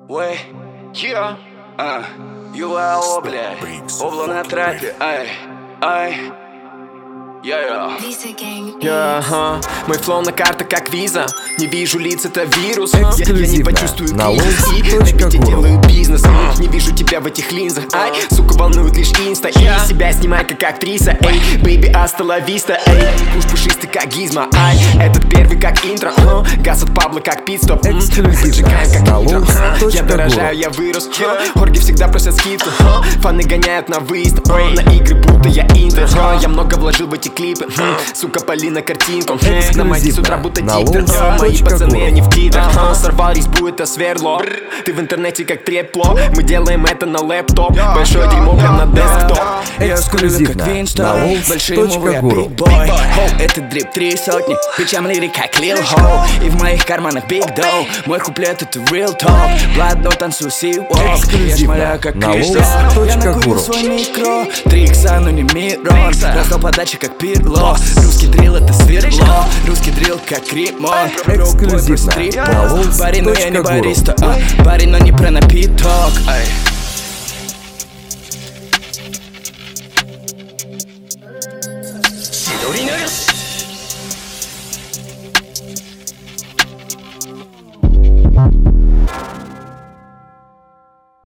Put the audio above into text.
Wey, yeah, ЮАО, блядь, обло на трапе, ай, Мой флоу на картах как виза. Не вижу лиц, это вирус. Я не почувствую кризис и на бите делаю бизнес. Не вижу тебя в этих линзах. Ай, сука, волнует лишь инста. И себя снимай как актриса. Эй, бэйби, аста ла виста. Эй, куш пушистый как гизма. Ай, этот первый как интро. Газ от Пабло как пит-стоп. Поджигаем как нитро. Я дорожаю, я вырос. Орги всегда просят скидку. Фаны гоняют на выезд. На игры будто я интер. Я много вложил в эти клипы. Сука, Полина картинку. На майке с утра будто диктор. Мои пацаны, они в титрах. Сорвал резьбу, это сверло. Ты в интернете как трепло. Мы делаем это на лэптоп. Большое дерьмо прям на десктоп. Я скулю как Винстон. Большие мувы, я биг-бой. Это дрип 3 сотни. Пичам лирик как Лил Хоу. И в моих карманах big dough. Мой куплет это real talk. Бладно танцую си-вок. Я шмаляю как Кристо. Я накурил свой микро. 3 икса, но не Мирон. Раздал подачи как Пирло. Русский дрил это свердло. Русский дрил как ремонт. Эксклюзивно на Лунс.гуру. Парень, но я не бариста. Парень, но не про напиток. Сидорина.